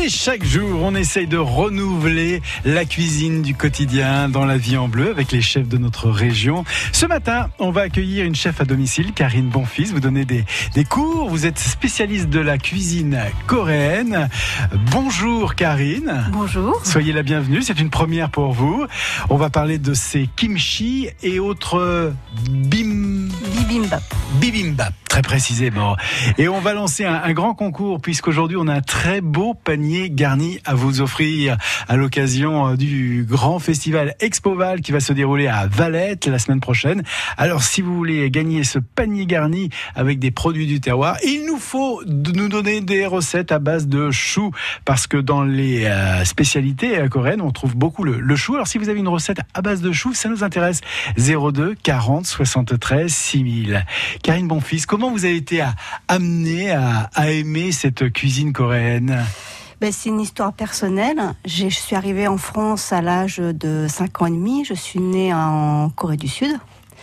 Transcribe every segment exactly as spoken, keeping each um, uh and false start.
Et chaque jour, on essaye de renouveler la cuisine du quotidien dans la vie en bleu avec les chefs de notre région. Ce matin, on va accueillir une chef à domicile, Karine Bonfils. Vous donnez des, des cours, vous êtes spécialiste de la cuisine coréenne. Bonjour Karine. Bonjour. Soyez la bienvenue, c'est une première pour vous. On va parler de ces kimchi et autres bim... Bibimbap. Bibimbap, très précisément. Et on va lancer un, un grand concours puisqu'aujourd'hui on a un très beau panier garni à vous offrir à l'occasion du grand festival Expoval qui va se dérouler à Valette la semaine prochaine. Alors si vous voulez gagner ce panier garni avec des produits du terroir, il nous faut nous donner des recettes à base de chou parce que dans les euh, spécialités coréennes on trouve beaucoup le, le chou. Alors si vous avez une recette à base de chou, ça nous intéresse. zéro deux quarante soixante-treize six mille. Karine Bonfils, comment vous avez été à, amenée à, à aimer cette cuisine coréenne ? Ben, c'est une histoire personnelle. Je suis arrivée en France à l'âge de cinq ans et demi. Je suis née en Corée du Sud.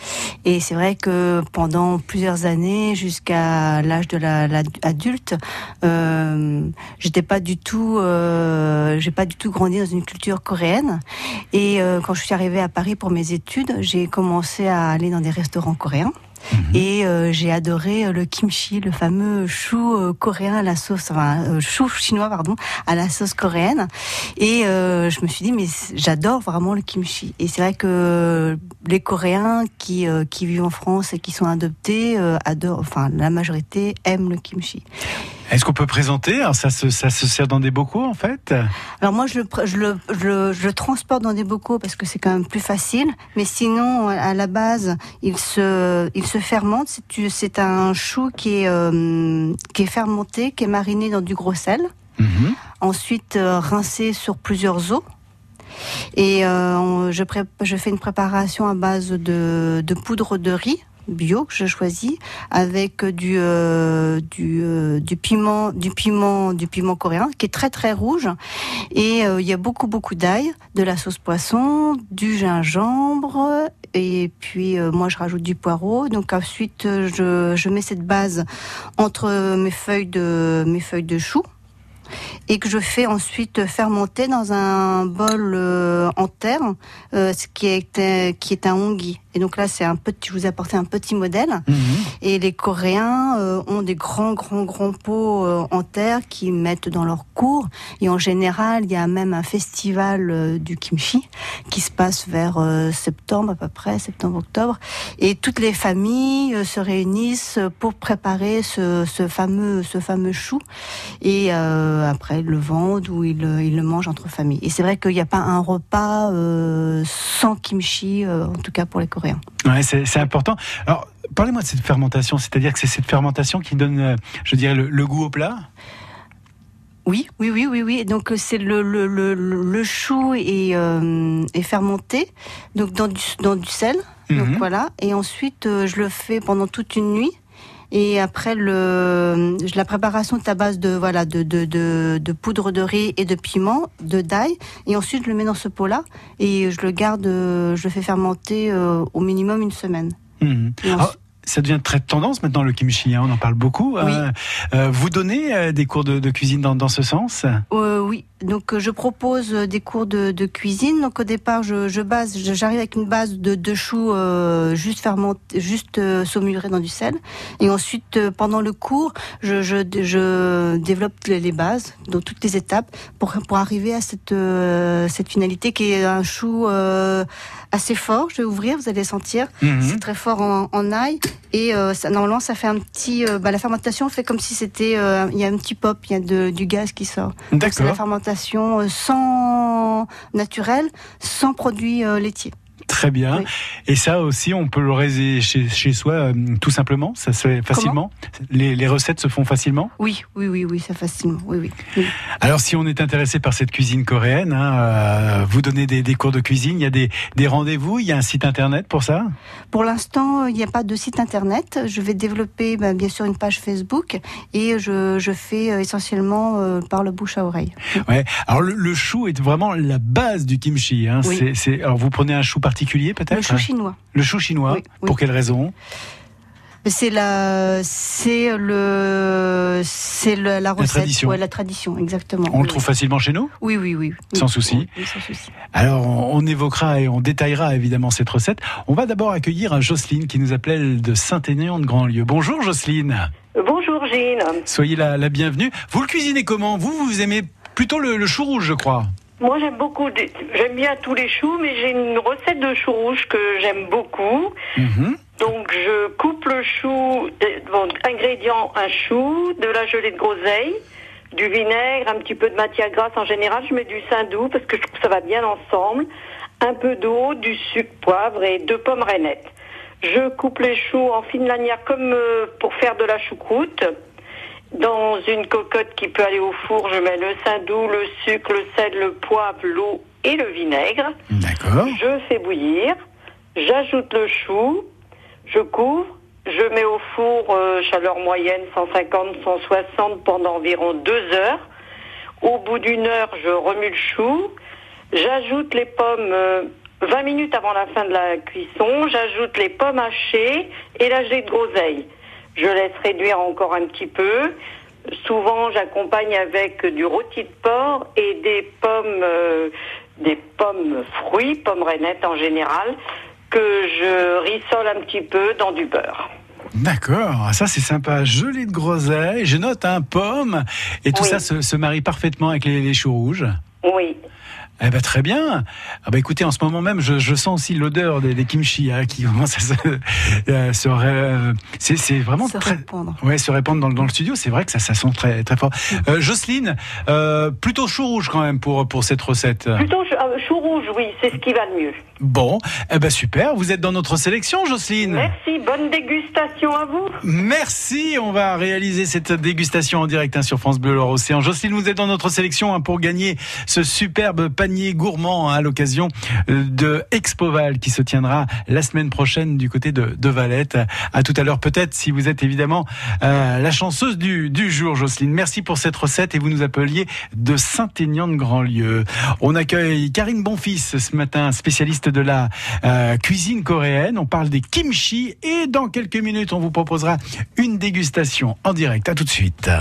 Et c'est vrai que pendant plusieurs années, jusqu'à l'âge de la, la adulte, euh, j'étais pas du tout, euh, j'ai pas du tout grandi dans une culture coréenne. Et euh, quand je suis arrivée à Paris pour mes études, j'ai commencé à aller dans des restaurants coréens. Mmh. Et euh, j'ai adoré le kimchi, le fameux chou euh, coréen à la sauce, enfin euh, chou chinois pardon, à la sauce coréenne. Et euh, je me suis dit mais j'adore vraiment le kimchi. Et c'est vrai que les Coréens qui euh, qui vivent en France et qui sont adoptés euh, adorent, enfin la majorité aiment le kimchi. Est-ce qu'on peut présenter ? Alors ça se, ça se sert dans des bocaux en fait ? Alors moi je le, je, le, je, le, je le transporte dans des bocaux parce que c'est quand même plus facile. Mais sinon à la base il se, il se fermente. C'est, c'est un chou qui est, euh, qui est fermenté, qui est mariné dans du gros sel. Mmh. Ensuite euh, rincé sur plusieurs eaux. Et euh, je, pré- je fais une préparation à base de, de poudre de riz bio que je choisis avec du euh, du euh, du piment du piment du piment coréen qui est très très rouge et euh, il y a beaucoup beaucoup d'ail, de la sauce poisson, du gingembre et puis euh, moi je rajoute du poireau. Donc ensuite je je mets cette base entre mes feuilles de mes feuilles de chou et que je fais ensuite fermenter dans un bol euh, en terre, euh, ce qui est euh, qui est un onggi. Et donc là, c'est un petit, je vous ai apporté un petit modèle. Mmh. Et les Coréens euh, ont des grands, grands, grands pots euh, en terre qu'ils mettent dans leur cour. Et en général, il y a même un festival euh, du kimchi qui se passe vers euh, septembre à peu près, septembre-octobre. Et toutes les familles euh, se réunissent pour préparer ce, ce fameux, ce fameux chou. Et euh, après, ils le vendent ou ils, ils le mangent entre familles. Et c'est vrai qu'il n'y a pas un repas euh, sans kimchi, euh, en tout cas pour les Coréens. Ouais, c'est, c'est important. Alors, parlez-moi de cette fermentation, c'est-à-dire que c'est cette fermentation qui donne, je dirais, le, le goût au plat ? Oui, oui, oui, oui, oui. Donc c'est le le le, le chou est, euh, est fermenté, donc dans du dans du sel. Mm-hmm. Donc voilà. Et ensuite euh, je le fais pendant toute une nuit. Et après le la préparation est à base de voilà de de de de poudre de riz et de piment, de d'ail, et ensuite je le mets dans ce pot-là et je le garde, je le fais fermenter euh, au minimum une semaine. Mmh. Alors, ça devient très tendance maintenant le kimchi, hein, on en parle beaucoup. Oui. Euh, euh, vous donnez euh, des cours de, de cuisine dans, dans ce sens ? euh, Oui. Donc je propose des cours de, de cuisine. Donc au départ, je, je base, j'arrive avec une base de, de choux euh, juste fermenté, juste euh, saumuré dans du sel. Et ensuite, euh, pendant le cours, je, je, je développe les, les bases, dans toutes les étapes, pour pour arriver à cette euh, cette finalité qui est un chou euh, assez fort. Je vais ouvrir, vous allez sentir. Mm-hmm. C'est très fort en, en ail. Et euh, ça, normalement, ça fait un petit. Euh, bah, la fermentation fait comme si c'était. Euh, il y a un petit pop, il y a de, du gaz qui sort. D'accord. Donc, c'est la fermentation sans naturel, sans produits euh, laitiers. Très bien. Oui. Et ça aussi, on peut le réaliser chez, chez soi euh, tout simplement. Ça se fait facilement. les, les recettes se font facilement. Oui, oui, oui, oui, ça facilement. Oui, oui, oui. Alors, si on est intéressé par cette cuisine coréenne, hein, euh, vous donnez des, des cours de cuisine. Il y a des, des rendez-vous. Il y a un site internet pour ça. Pour l'instant, il n'y a pas de site internet. Je vais développer, ben, bien sûr, une page Facebook et je, je fais essentiellement euh, par le bouche à oreille. Ouais. Alors, le, le chou est vraiment la base du kimchi. Hein. Oui. C'est, c'est, alors, vous prenez un chou particulier peut-être ? Le chou chinois. Le chou chinois. Oui, oui. Pour quelle raison ? C'est la, c'est le, c'est le, la recette, la tradition. Ouais, la tradition, exactement. On oui, le trouve oui. facilement chez nous ? Oui, oui, oui. Sans oui. souci. Oui, sans souci. Alors, on évoquera et on détaillera évidemment cette recette. On va d'abord accueillir Jocelyne qui nous appelle de Saint-Aignan de Grandlieu. Bonjour Jocelyne. Bonjour Gilles. Soyez la, la bienvenue. Vous le cuisinez comment ? Vous, vous aimez plutôt le, le chou rouge, je crois. Moi j'aime beaucoup, de- j'aime bien tous les choux, mais j'ai une recette de chou rouge que j'aime beaucoup. Mhm. Donc je coupe le chou, euh, bon, ingrédients, un chou, de la gelée de groseille, du vinaigre, un petit peu de matière grasse. En général je mets du saindoux parce que je trouve que ça va bien ensemble. Un peu d'eau, du sucre, poivre et deux pommes rainettes. Je coupe les choux en fines lanières comme euh, pour faire de la choucroute. Dans une cocotte qui peut aller au four, je mets le saindoux, le sucre, le sel, le poivre, l'eau et le vinaigre. D'accord. Je fais bouillir. J'ajoute le chou. Je couvre. Je mets au four euh, chaleur moyenne cent cinquante à cent soixante pendant environ deux heures. Au bout d'une heure, je remue le chou. J'ajoute les pommes euh, vingt minutes avant la fin de la cuisson. J'ajoute les pommes hachées et la gelée de groseille. Je laisse réduire encore un petit peu. Souvent, j'accompagne avec du rôti de porc et des pommes, euh, des pommes fruits, pommes rainettes en général, que je rissole un petit peu dans du beurre. D'accord, ça c'est sympa. Gelée de groseille, je note un pomme, et tout Oui. ça se, se marie parfaitement avec les, les choux rouges. Oui. Eh ben très bien. Ah bah écoutez, en ce moment même, je, je sens aussi l'odeur des, des kimchi hein, qui commence à se, euh, se ré- c'est, c'est vraiment Se très, répandre. ouais, se répandre dans, le- dans le studio. C'est vrai que ça, ça sent très, très fort. Euh, Jocelyne, euh, plutôt chou rouge quand même pour pour cette recette. Plutôt chou, euh, chou rouge, oui, c'est ce qui va le mieux. Bon, eh ben super. Vous êtes dans notre sélection, Jocelyne. Merci, bonne dégustation à vous. Merci, on va réaliser cette dégustation en direct hein, sur France Bleu Loire-Océan. Jocelyne, vous êtes dans notre sélection hein, pour gagner ce superbe panier gourmand hein, à l'occasion euh, de Expoval qui se tiendra la semaine prochaine du côté de, de Valette. À tout à l'heure peut-être si vous êtes évidemment euh, la chanceuse du, du jour, Jocelyne. Merci pour cette recette et vous nous appeliez de Saint-Aignan de Grandlieu. On accueille Karine Bonfils ce matin, spécialiste de la euh, cuisine coréenne. On parle des kimchi et dans quelques minutes on vous proposera une dégustation en direct. À tout de suite.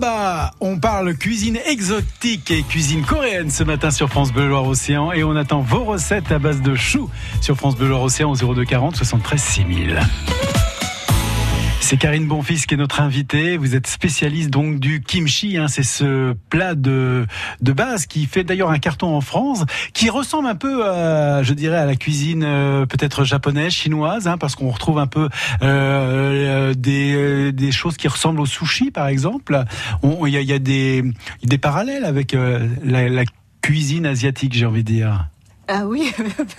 bah, on parle cuisine exotique et cuisine coréenne ce matin sur France Bleu Loire-Océan et on attend vos recettes à base de choux sur France Bleu Loire-Océan au zéro deux quarante soixante-treize six mille. C'est Karine Bonfils qui est notre invitée. Vous êtes spécialiste donc du kimchi, hein, c'est ce plat de de base qui fait d'ailleurs un carton en France, qui ressemble un peu, à, je dirais, à la cuisine euh, peut-être japonaise, chinoise, hein, parce qu'on retrouve un peu euh, des des choses qui ressemblent au sushi, par exemple. Il y a, y a des des parallèles avec euh, la, la cuisine asiatique, j'ai envie de dire. Ah oui,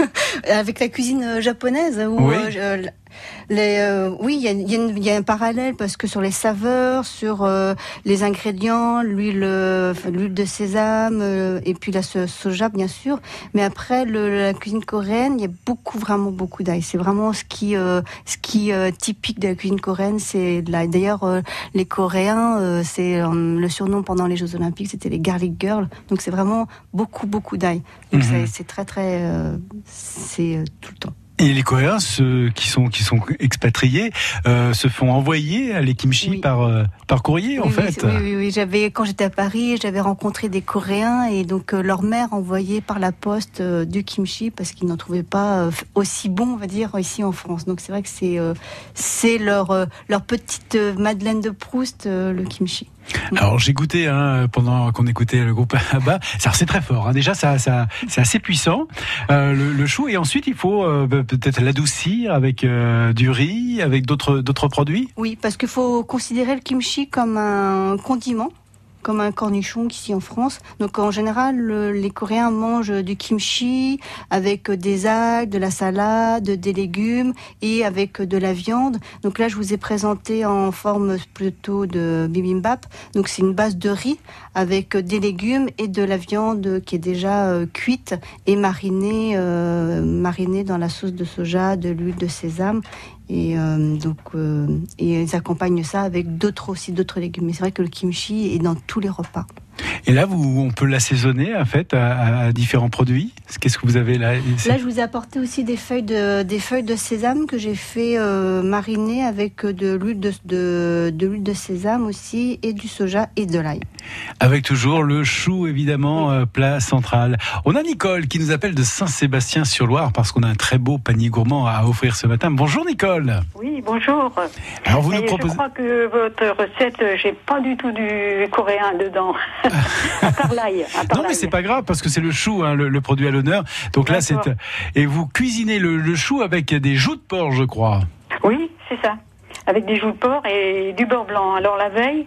avec la cuisine japonaise. Où, oui. Euh, les, euh, oui, il y, y, y a un parallèle parce que sur les saveurs, sur euh, les ingrédients, l'huile, euh, l'huile de sésame euh, et puis la soja bien sûr. Mais après, le, la cuisine coréenne, il y a beaucoup, vraiment beaucoup d'ail. C'est vraiment ce qui, euh, ce qui est euh, typique de la cuisine coréenne, c'est de l'ail. D'ailleurs, euh, les Coréens, euh, c'est euh, le surnom pendant les Jeux Olympiques, c'était les Garlic Girls. Donc c'est vraiment beaucoup, beaucoup d'ail. Donc mm-hmm. c'est, c'est très, très, euh, c'est euh, tout le temps. Et les Coréens, ceux qui sont qui sont expatriés, euh, se font envoyer les kimchi oui. par euh, par courrier oui, en oui, fait. Oui, oui, oui. J'avais quand j'étais à Paris, j'avais rencontré des Coréens et donc euh, leur mère envoyait par la poste euh, du kimchi parce qu'ils n'en trouvaient pas euh, aussi bon, on va dire, ici en France. Donc c'est vrai que c'est euh, c'est leur euh, leur petite euh, Madeleine de Proust, euh, le kimchi. Alors j'ai goûté hein, pendant qu'on écoutait le groupe là-bas. Ça c'est très fort. Hein. Déjà ça, ça c'est assez puissant euh, le, le chou et ensuite il faut euh, peut-être l'adoucir avec euh, du riz, avec d'autres d'autres produits. Oui, parce qu'il faut considérer le kimchi comme un condiment, comme un cornichon ici en France. Donc en général, le, les Coréens mangent du kimchi avec des algues, de la salade, des légumes et avec de la viande. Donc là, je vous ai présenté en forme plutôt de bibimbap. Donc c'est une base de riz avec des légumes et de la viande qui est déjà euh, cuite et marinée, euh, marinée dans la sauce de soja, de l'huile de sésame. Et euh, donc, euh, et ils accompagnent ça avec d'autres aussi d'autres légumes. Mais c'est vrai que le kimchi est dans tous les repas. Et là, vous, on peut l'assaisonner en fait à, à différents produits. Qu'est-ce que vous avez là ? Là, je vous ai apporté aussi des feuilles de des feuilles de sésame que j'ai fait euh, mariner avec de l'huile de, de de l'huile de sésame aussi et du soja et de l'ail. Avec toujours le chou évidemment oui. euh, plat central. On a Nicole qui nous appelle de Saint-Sébastien-sur-Loire parce qu'on a un très beau panier gourmand à offrir ce matin. Bonjour Nicole. Oui, bonjour. Alors vous Mais nous proposez. Je crois que votre recette, j'ai pas du tout du coréen dedans. À part l'ail. À part non, l'ail. mais c'est pas grave parce que c'est le chou, hein, le, le produit à l'honneur. Donc là, D'accord. c'est et vous cuisinez le, le chou avec des joues de porc, je crois. Oui, c'est ça. Avec des joues de porc et du beurre blanc. Alors la veille,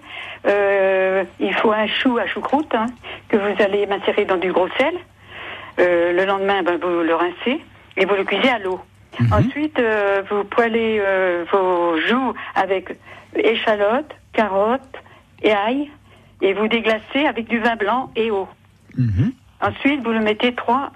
euh, il faut un chou à choucroute hein, que vous allez macérer dans du gros sel. Euh, le lendemain, ben, vous le rincez et vous le cuisez à l'eau. Mm-hmm. Ensuite, euh, vous poêlez euh, vos joues avec échalotes, carottes et ail. Et vous déglacez avec du vin blanc et eau. Mmh. Ensuite, vous le mettez trois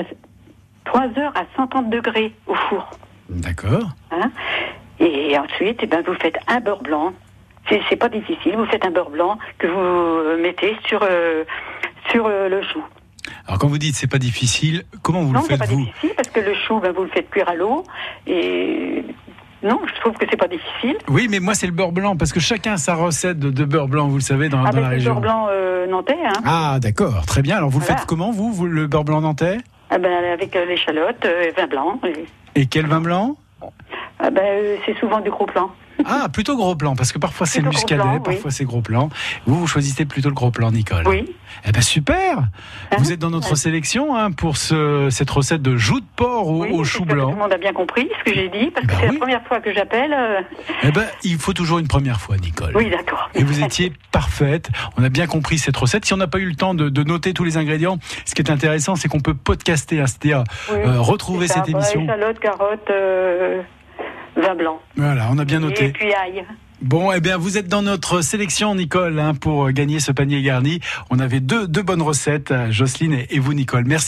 heures à cent trente degrés au four. D'accord. Hein et ensuite, eh ben, vous faites un beurre blanc. C'est, c'est pas difficile. Vous faites un beurre blanc que vous mettez sur, euh, sur euh, le chou. Alors quand vous dites c'est pas difficile, comment vous non, le faites vous ? Non, c'est pas difficile parce que le chou, ben, vous le faites cuire à l'eau et... Non, je trouve que c'est pas difficile. Oui, mais moi c'est le beurre blanc parce que chacun a sa recette de, de beurre blanc, vous le savez, dans, ah, dans la région. Le beurre blanc euh, nantais. Hein. Ah, d'accord, très bien. Alors vous voilà. le faites comment vous, vous le beurre blanc nantais ? Ah ben avec euh, l'échalote, euh, vin blanc. Et... et quel vin blanc ? Ah ben euh, c'est souvent du gros plan. Ah, plutôt gros plan, parce que parfois c'est plutôt le muscadet, plan, parfois oui. c'est gros plan. Vous, vous choisissez plutôt le gros plan, Nicole. Oui. Eh ben super. Hein vous êtes dans notre ouais. sélection hein, pour ce, cette recette de joues de porc au, oui, au chou blanc. Tout le monde a bien compris ce que j'ai dit, parce ben que c'est oui. la première fois que j'appelle. Euh... Eh ben, il faut toujours une première fois, Nicole. Oui, d'accord. Et vous étiez parfaite. On a bien compris cette recette. Si on n'a pas eu le temps de, de noter tous les ingrédients, ce qui est intéressant, c'est qu'on peut podcaster, hein, c'est-à-dire oui, euh, retrouver c'est cette ça, émission. Échalote, carotte, euh, vin blanc. Voilà, on a bien noté. Et puis ail. Bon, eh bien, vous êtes dans notre sélection, Nicole, hein, pour gagner ce panier garni. On avait deux, deux bonnes recettes, Jocelyne et vous, Nicole. Merci.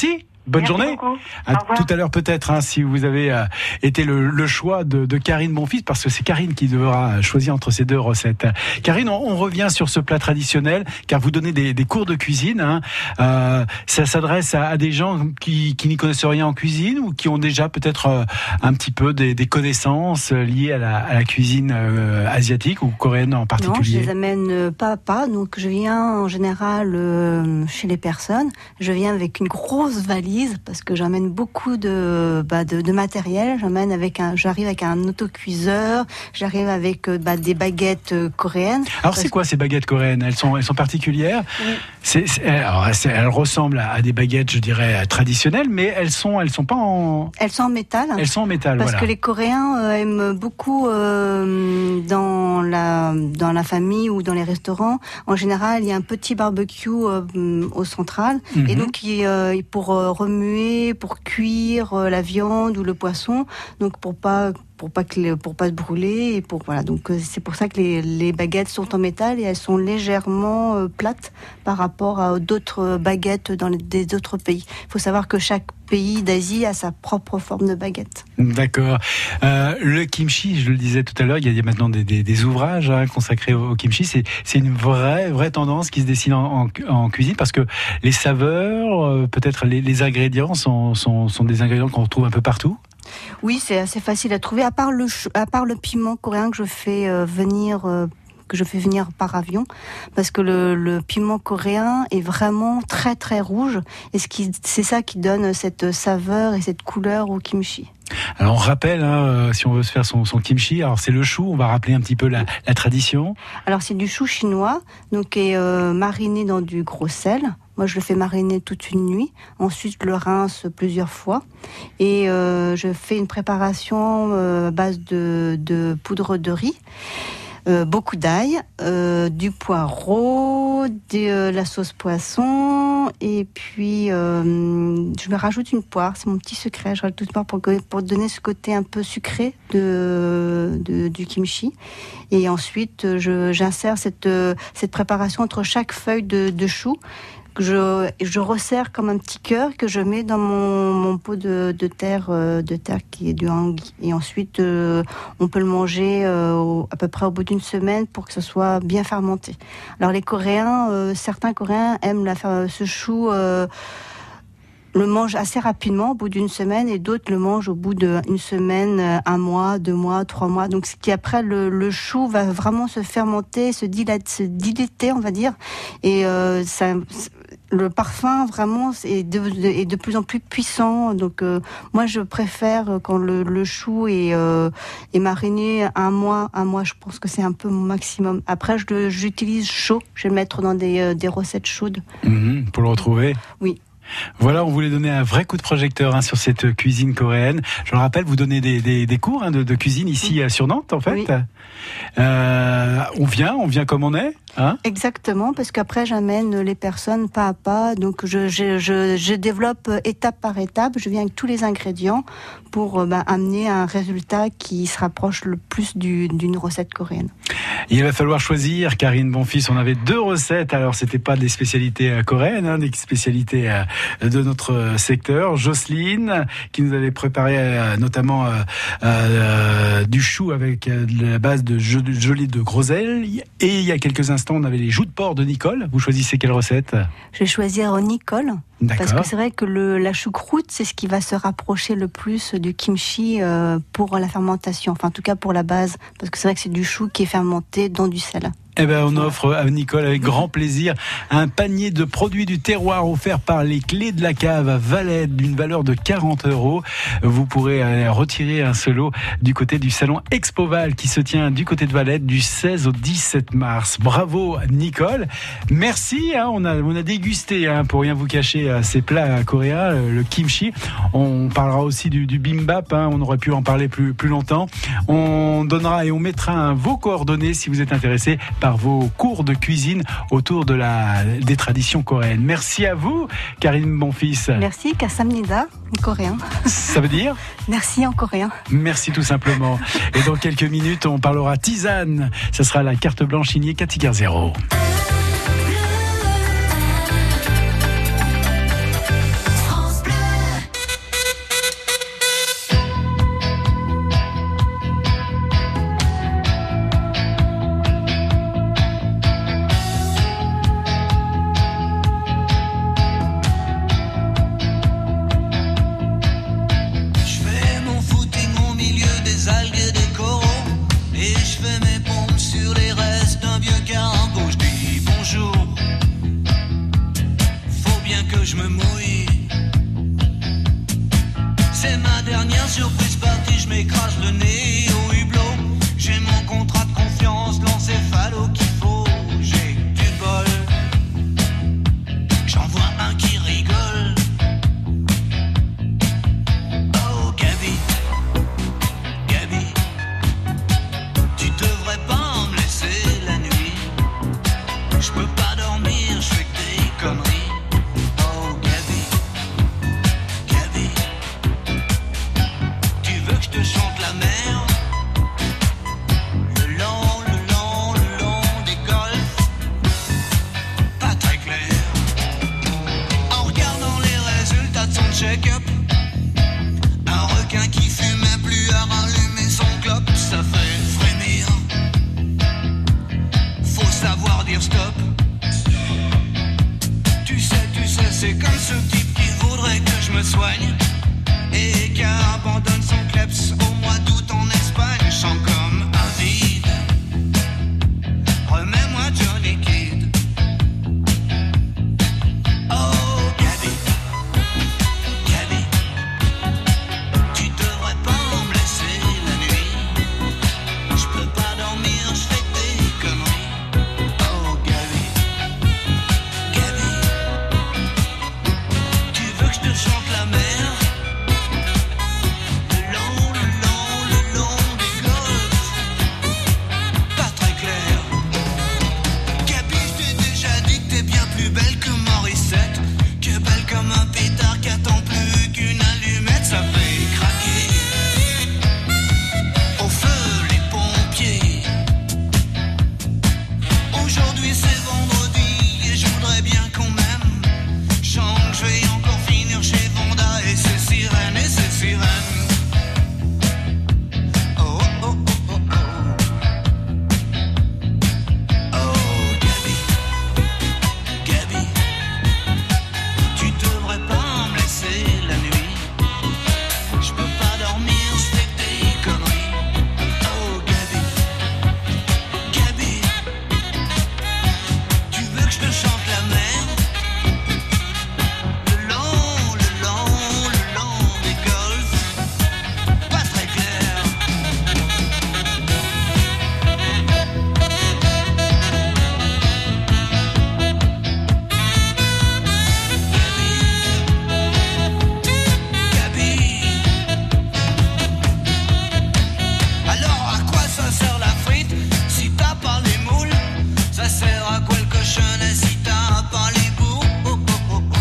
Bonne Merci journée. beaucoup. À Au revoir. tout à l'heure peut-être, hein, si vous avez euh, été le, le choix de, de Karine Bonfils, parce que c'est Karine qui devra choisir entre ces deux recettes. Karine, on, on revient sur ce plat traditionnel, car vous donnez des, des cours de cuisine. Hein. Euh, ça s'adresse à, à des gens qui, qui n'y connaissent rien en cuisine ou qui ont déjà peut-être euh, un petit peu des, des connaissances liées à la, à la cuisine euh, asiatique ou coréenne en particulier. Non, je les amène pas à pas. Donc, je viens en général euh, chez les personnes. Je viens avec une grosse valise parce que j'amène beaucoup de, bah, de, de matériel. J'amène avec un, j'arrive avec un autocuiseur. J'arrive avec euh, bah, des baguettes euh, coréennes. Alors, c'est quoi ces baguettes coréennes ? Elles sont, elles sont particulières. Oui. C'est, c'est, alors, c'est, elles ressemblent à, à des baguettes, je dirais, traditionnelles, mais elles sont, elles sont pas en. Elles sont en métal. Elles sont en métal, Parce voilà. que les Coréens euh, aiment beaucoup euh, dans la dans la famille ou dans les restaurants. En général, il y a un petit barbecue euh, au central, Mhm. et donc il, euh, pour euh, remuer, pour cuire euh, la viande ou le poisson, donc pour pas pour pas que les- pour pas se brûler et pour voilà. Donc euh, c'est pour ça que les, les baguettes sont en métal et elles sont légèrement euh, plates par rapport à d'autres baguettes dans les, des autres pays. Il faut savoir que chaque pays d'Asie a sa propre forme de baguette. D'accord. Euh, le kimchi, je le disais tout à l'heure, il y a, il y a maintenant des, des, des ouvrages hein, consacrés au, au kimchi. C'est, c'est une vraie, vraie tendance qui se dessine en, en, en cuisine parce que les saveurs, euh, peut-être les, les ingrédients sont, sont, sont des ingrédients qu'on retrouve un peu partout. Oui, c'est assez facile à trouver. À part le, ch- à part le piment coréen que je fais euh, venir, euh, que je fais venir par avion, parce que le, le piment coréen est vraiment très très rouge, et ce qui, c'est ça qui donne cette saveur et cette couleur au kimchi. Alors on rappelle, hein, euh, si on veut se faire son, son kimchi, alors c'est le chou, on va rappeler un petit peu la, la tradition. Alors c'est du chou chinois, donc qui est euh, mariné dans du gros sel. Moi je le fais mariner toute une nuit. Ensuite je le rince plusieurs fois et euh, je fais une préparation euh, à base de, de poudre de riz. Euh, beaucoup d'ail, euh, du poireau, de euh, la sauce poisson, et puis euh, je me rajoute une poire, c'est mon petit secret, je rajoute une poire pour, pour donner ce côté un peu sucré de, de, du kimchi. Et ensuite, je, j'insère cette, cette préparation entre chaque feuille de, de chou, que je, je resserre comme un petit cœur que je mets dans mon, mon pot de, de terre, euh, de terre qui est du hangui. Et ensuite, euh, on peut le manger euh, au, à peu près au bout d'une semaine pour que ce soit bien fermenté. Alors les Coréens, euh, certains Coréens aiment la, ce chou. Euh, le mangent assez rapidement au bout d'une semaine et d'autres le mangent au bout d'une semaine, un mois, deux mois, trois mois. Donc ce qui après le, le chou va vraiment se fermenter, se dilater, se dilater on va dire, et euh, ça, le parfum vraiment est de, de, est de plus en plus puissant. Donc euh, moi je préfère quand le, le chou est, euh, est mariné un mois, un mois je pense que c'est un peu mon maximum. Après je le, j'utilise chaud, je vais le mettre dans des, euh, des recettes chaudes. Mmh, pour le retrouver. Oui. Voilà, on voulait donner un vrai coup de projecteur hein, sur cette cuisine coréenne. Je le rappelle, vous donnez des, des, des cours hein, de, de cuisine ici oui. sur Nantes, en fait. Oui. Euh, on vient, on vient comme on est. Hein ? Exactement, parce qu'après j'amène les personnes pas à pas, donc je, je, je, je développe étape par étape, je viens avec tous les ingrédients pour bah, amener un résultat qui se rapproche le plus du, d'une recette coréenne. Il va falloir choisir, Karine Bonfils, on avait deux recettes, alors c'était pas des spécialités coréennes, hein, des spécialités de notre secteur. Jocelyne, qui nous avait préparé notamment euh, euh, du chou avec la base de gelée de groseille, et il y a quelques instants on avait les joues de porc de Nicole. Vous choisissez quelle recette ? Je vais choisir Nicole. D'accord. Parce que c'est vrai que le, la choucroute, c'est ce qui va se rapprocher le plus du kimchi euh, pour la fermentation. Enfin, en tout cas pour la base. Parce que c'est vrai que c'est du chou qui est fermenté dans du sel. Eh ben, on offre à Nicole avec grand plaisir un panier de produits du terroir offert par les Clés de la Cave à Valette d'une valeur de quarante euros. Vous pourrez retirer un seul lot du côté du salon Expoval qui se tient du côté de Valette du seize au dix-sept mars. Bravo Nicole. Merci, hein, on a, on a dégusté, hein, pour rien vous cacher, ces plats coréens, le kimchi. On parlera aussi du, du bimbap, hein, on aurait pu en parler plus, plus longtemps. On donnera et on mettra hein, vos coordonnées si vous êtes intéressé par vos cours de cuisine autour de la, des traditions coréennes. Merci à vous, Karine Bonfils. Merci, Kasamnida, en coréen. Ça veut dire ? Merci en coréen. Merci tout simplement. Et dans quelques minutes, on parlera tisane. Ce sera la carte blanche signée Cathy Garzero. bien que je me mouille. C'est ma dernière surprise partie, je m'écrase le nez au hublot. J'ai mon contrat de confiance, l'encéphalo qu'il faut. J'ai du bol, j'en vois un qui rigole. Oh Gabi, Gabi, tu devrais pas me laisser la nuit. Je peux pas dormir, je fais que des conneries. Oh Gabi, Gabi, tu veux que je te chante la mer? Le long, le long, le long des golfs, pas très clair. En regardant les résultats de son check-up, un requin qui fumait plus à rallumer son clope, ça fait frémir. Faut savoir dire stop. Tu sais, tu sais, c'est comme ce type qui voudrait que je me soigne et qui abandonne son kleps au mois d'août en Espagne. Je sens comme un vide. Remets-moi Johnny Kidd. Oh Gabi, Gabi, tu devrais pas me laisser la nuit. Je peux pas dormir, je fais des conneries. Oh Gabi, Gabi, tu veux que je te chante la mer? Le long, le long, le long des golfs, pas très clair. Gabi, je t'ai déjà dit que t'es bien plus belle que Morissette, que belle comme un pétard qui attend plus qu'une allumette. Ça fait craquer au feu les pompiers. Aujourd'hui c'est vendredi et je voudrais bien qu'on m'aime. Je sens que je vais encore finir chez Vonda et ses sirènes et ses sirènes. Oh oh oh oh oh. Oh Gabi, Gabi, tu devrais pas me laisser la nuit. Je peux pas dormir, je fais des conneries. Oh Gabi, Gabi, tu veux que je te chante la mer? Le long, le long, le long des golfs, pas très clair. Gabi, alors à quoi ça sert la frite si t'as pas les moules? Ça sert à quoi le cochonnet si t'as pas les boules? Oh, oh, oh, oh.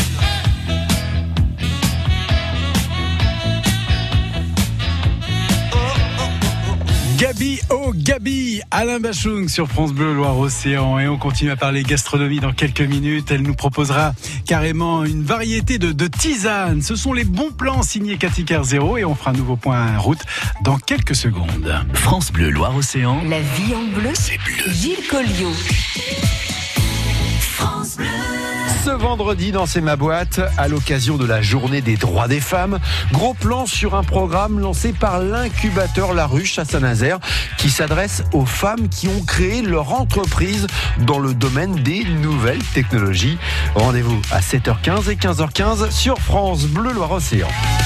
Oh, oh, oh, oh. Gabi, oh Gabi, Alain Bachung sur France Bleu Loire-Océan. Et on continue à parler gastronomie dans quelques minutes. Elle nous proposera carrément une variété de, de tisanes. Ce sont les bons plans signés Cathy Kerzero et on fera un nouveau point route dans quelques secondes. France Bleu Loire-Océan. La vie en bleu, C'est bleu. Gilles Colliot. Ce vendredi dans C'est ma boîte, à l'occasion de la journée des droits des femmes, gros plan sur un programme lancé par l'incubateur La Ruche à Saint-Nazaire qui s'adresse aux femmes qui ont créé leur entreprise dans le domaine des nouvelles technologies. Rendez-vous à sept heures quinze et quinze heures quinze sur France Bleu Loire-Océan.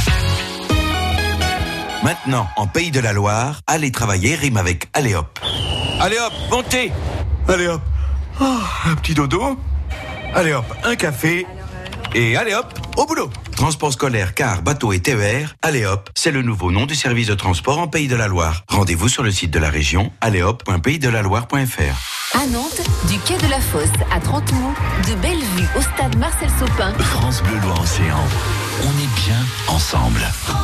Maintenant, en Pays de la Loire, aller travailler rime avec allez hop. Allez hop, montez. Allez hop, oh, un petit dodo. Allez hop, un café. Et allez hop, au boulot. Transport scolaire, car, bateau et T E R, allez hop, c'est le nouveau nom du service de transport en Pays de la Loire. Rendez-vous sur le site de la région, allez hop point pays de la loire point f r. À Nantes, du quai de la Fosse à Trentemout, de Bellevue au stade Marcel Sopin. France Bleu Loire-Océan. On est bien ensemble.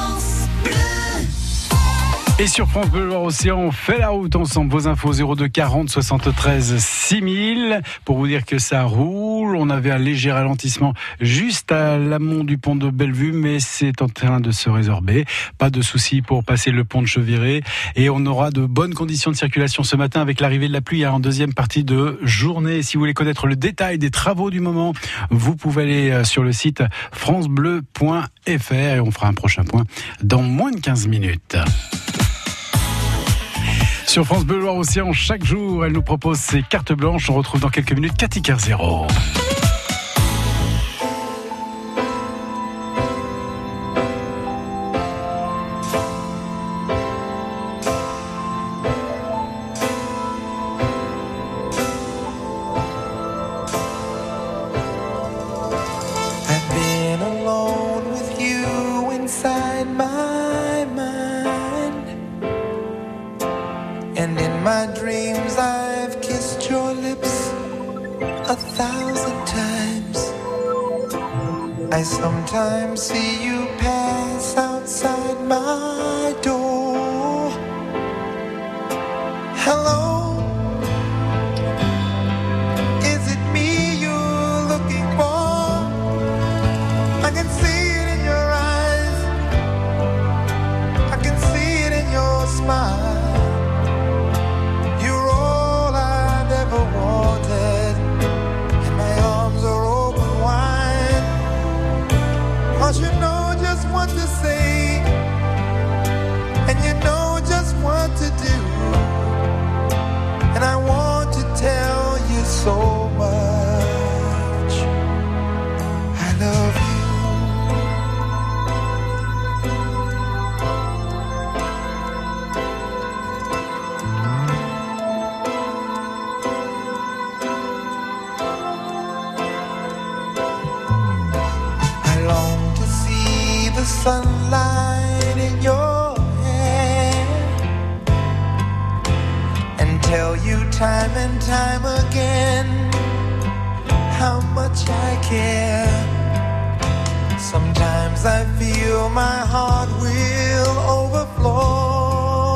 Et sur France Bleu Loire-Océan, on fait la route ensemble. Vos infos zéro deux quarante soixante-treize six mille pour vous dire que ça roule. On avait un léger ralentissement juste à l'amont du pont de Bellevue, mais c'est en train de se résorber. Pas de souci pour passer le pont de Cheviré. Et on aura de bonnes conditions de circulation ce matin avec l'arrivée de la pluie en deuxième partie de journée. Si vous voulez connaître le détail des travaux du moment, vous pouvez aller sur le site francebleu point f r et on fera un prochain point dans moins de quinze minutes. Sur France Bleu Loire-Océan, chaque jour, elle nous propose ses cartes blanches. On retrouve dans quelques minutes Cathy Kerzero. I sometimes see you pass outside my door. Hello, is it me you're looking for? I can see it in your eyes, I can see it in your smile. You're all I've ever wanted, and my arms are open wide. 'Cause you know just what to say, and you know just what to do. And I want to tell you so much. I love you. I long to see the sunlight in your hair and tell you time and time again how much I care. Sometimes I feel my heart will overflow.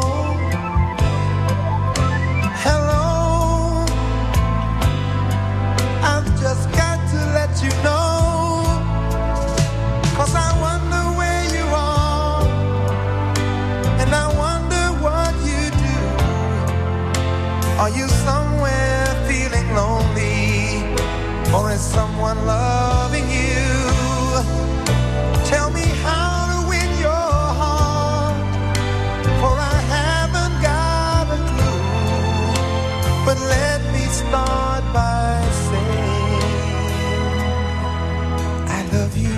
Hello, I've just got to let you know, 'cause I wonder where you are, and I wonder what you do. Are you somewhere feeling lonely, or is someone loving you? Tell me how to win your heart, for I haven't got a clue. But let me start by saying I love you.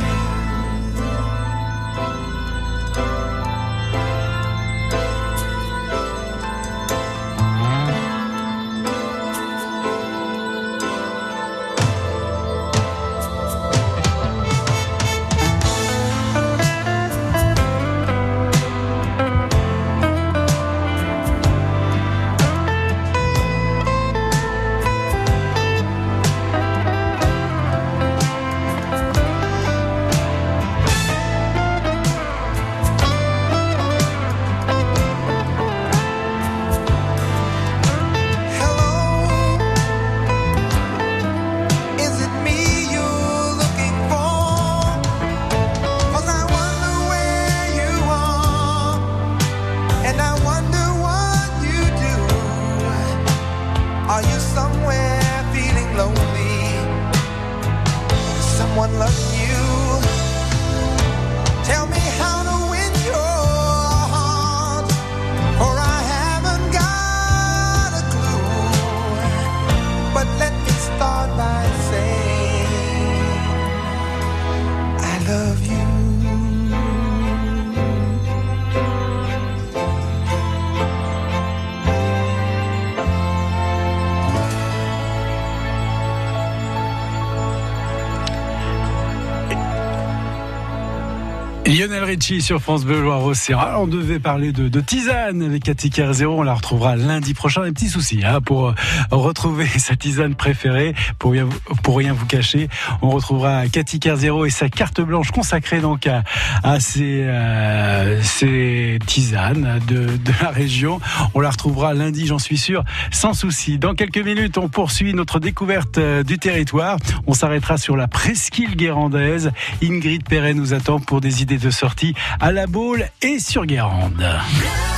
Lionel Richie sur France Bleu Loire-Océan. Alors, on devait parler de, de tisane avec Cathy Kerzero. On la retrouvera lundi prochain. Des petits soucis hein, pour retrouver sa tisane préférée. Pour rien, pour rien vous cacher, on retrouvera Cathy Kerzero et sa carte blanche consacrée donc à, à ces, euh, ces tisanes de, de la région. On la retrouvera lundi, j'en suis sûr, sans souci. Dans quelques minutes, on poursuit notre découverte du territoire. On s'arrêtera sur la presqu'île guérandaise. Ingrid Perret nous attend pour des idées de sortie à La Baule et sur Guérande.